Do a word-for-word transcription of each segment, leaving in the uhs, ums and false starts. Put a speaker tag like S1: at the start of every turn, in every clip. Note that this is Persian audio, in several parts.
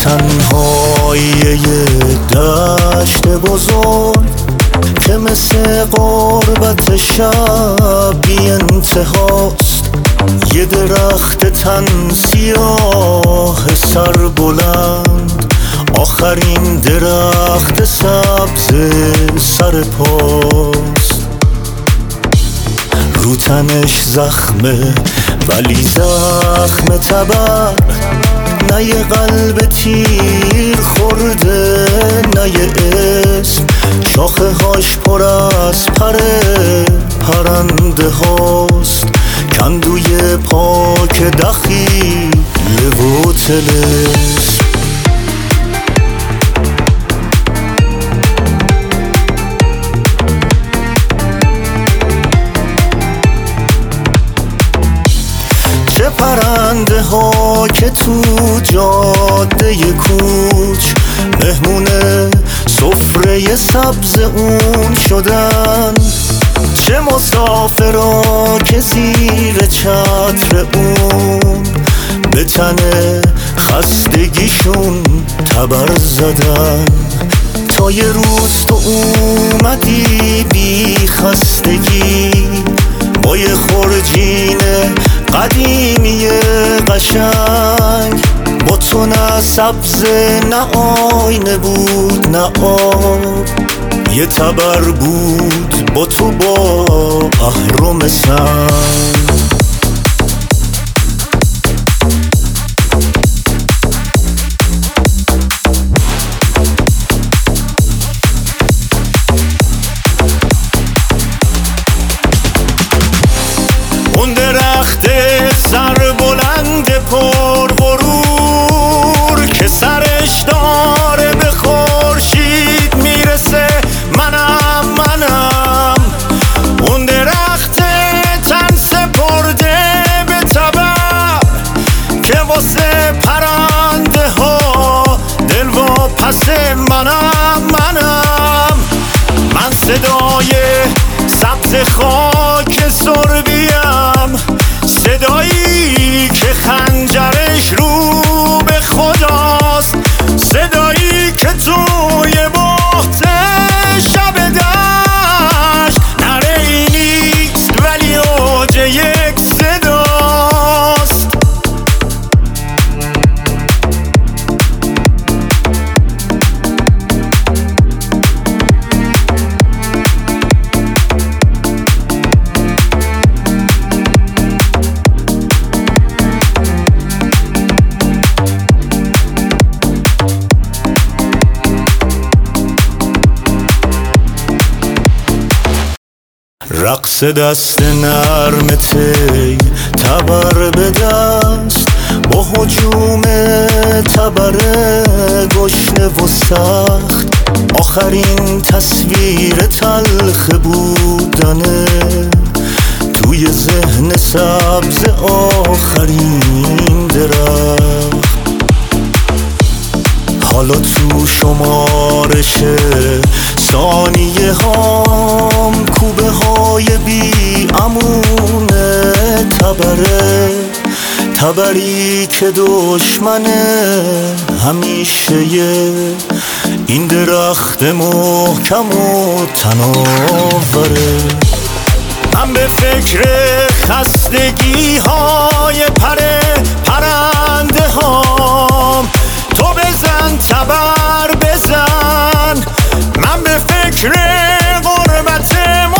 S1: تنهایی دشت بزرگ که مثل غربت شب بی انتهاست، یه درخت تن سیاه سر بلند، آخرین درخت سبز سر پاست. رو تنش زخمه ولی زخم تبر، نه یه قلب تیر خورده نه یه اسم، شاخه هاش پر از پر پرنده هاست، کندوی پاک دخیل و طلسم. چه پرنده ها که تو جاده کوچ مهمون سفره سبز اون شدن، چه مسافرا که زیر چتر اون به تن خستگیشون تبر زدن. تا یه روز تو اومدی بی خستگی با یه خورجین قدیمی قشنگ، با تو نه سبز نه آینه بود نه آب، یه تبر بود با تو با اهرم سنگ. اون درخت سر بلند پر غرور که سرش داره به خورشید میرسه، منم منم اون درخت تن سپرده به تبر که واسه پرنده ها دل و پس منم منم من صدای سبز خاک سربیم، صدایی که خنجرش رو به خداست، صدایی که توی بحت شب دشت نره ای نیست ولی اوج یک صداست. رقص دست نرمته تبر به دست با هجوم تبر گشنه و سخت، آخرین تصویر تلخ بودنه توی ذهن سبز آخرین درخت. حالا تو شمارش ثانیه هام کوبه های بی امونه تبره، تبری که دشمنه همیشه این درخت محکم و تناوره. من به فکر خستگی های پره پرنده هام، تو بزن تبر بزن، من به فکر غربت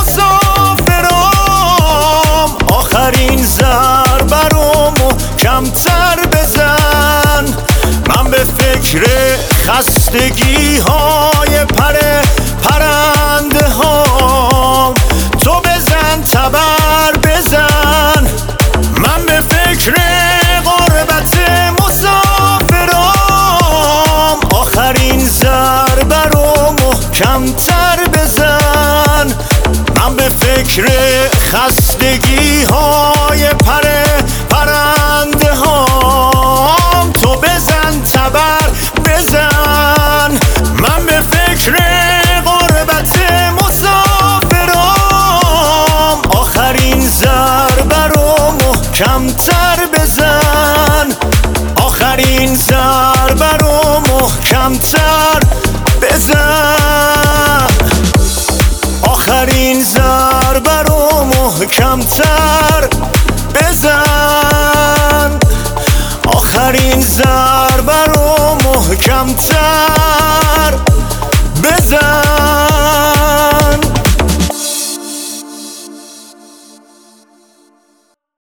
S1: مسافرام، آخرین ضربه رو محکم‌تر بزن، من به فکر خستگی های پره پرنده هام، تو بزن تبر بزن، من به فکر غربت مسافرام، آخرین ضربه رو محکم‌تر بزن، من به فکر خستگی های پره پرنده هام، تو بزن تبر بزن، من به فکر غربت مسافرام، آخرین ضربه رو محکم‌تر بزن، آخرین ضربه رو آخرین ضربه رو محکمتر بزن.